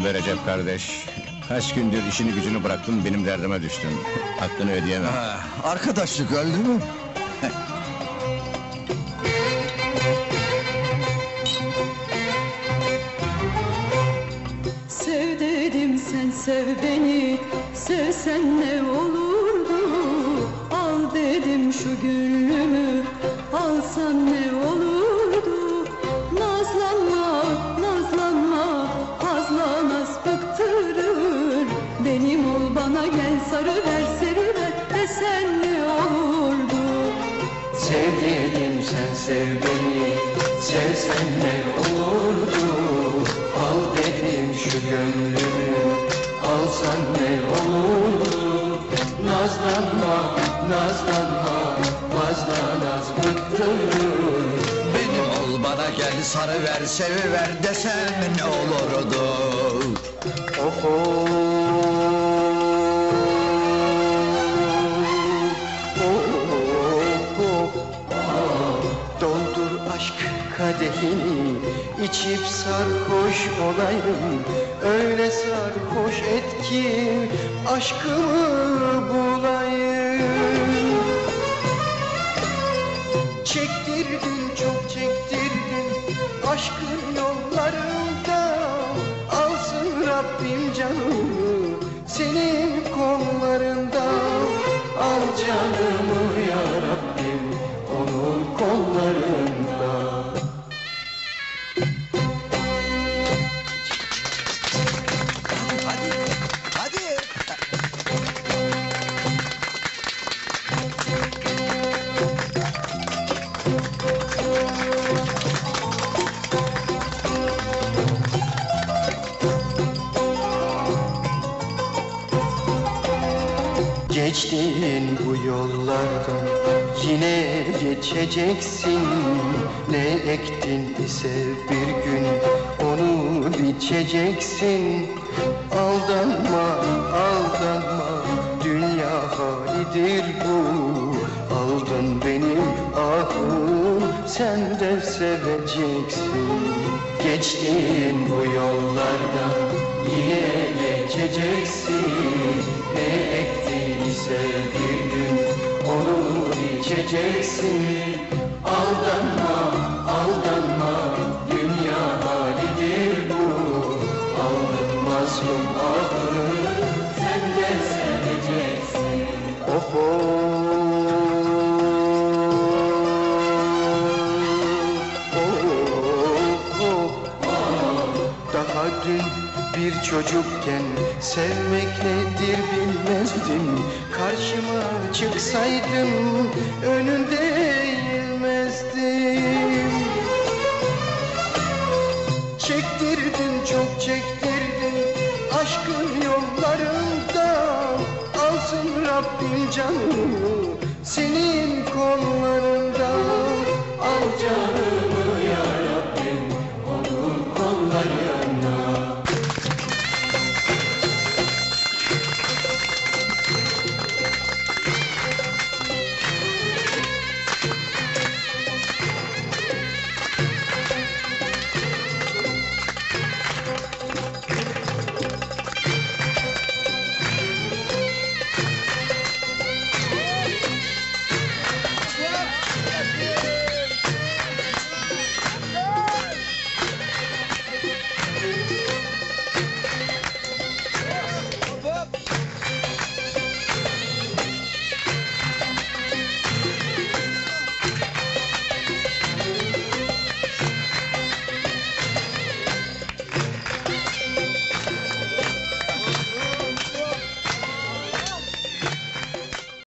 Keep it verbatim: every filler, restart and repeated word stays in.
be Recep kardeş. Kaç gündür işini gücünü bıraktın, benim derdime düştün. Hakkını ödeyemem. Ha, arkadaşlık öldü mü? Sev dedim sen sev beni, sevsen ne olurdu? Al dedim şu gönlümü, alsan ne olurdu? Nazlanma, nazlanma, fazla naz bıktırır. Benim ol bana gel sarıver seriver, desen ne olurdu? Sev dedim sen sev beni, sevsen ne olurdu? Al dedim şu gönlümü, alsan ne olurdu? Nazlanma, nazlanma, fazla naz bıktırır. Benim ol bana gel sarıver seviver desem ne olurdu? Oho, oho, ah, doldur aşk kadehini, içip sarhoş olayım. Öyle sarhoş et ki aşkımı bulayım. Çektirdin çok çektirdin aşkın yollarında. Alsın Rabbim canımı senin kollarında. Al canımı ya Rabbim onun kollarında. Hadi, hadi! Geçtiğin bu yollardan yine geçeceksin. Ne ektin ise bir gün onu biçeceksin. Aldanma, aldanma, dünya halidir bu. Aldın benim ahım, sen de seveceksin. Geçtiğin bu yollardan yine geçeceksin. Ne ektin ise bir gün onu biçeceksin. Aldanma, aldanma, dünya halidir bu. Aldın mazlum ahını, sen de seveceksin. Oho, oh, ah, daha dün bir çocukken sevmek nedir bilmezdim. Karşıma çıksaydın önünde eğilmezdim. Çektirdin çok çektirdin aşkın yollarında. Alsın Rabbim canımı senin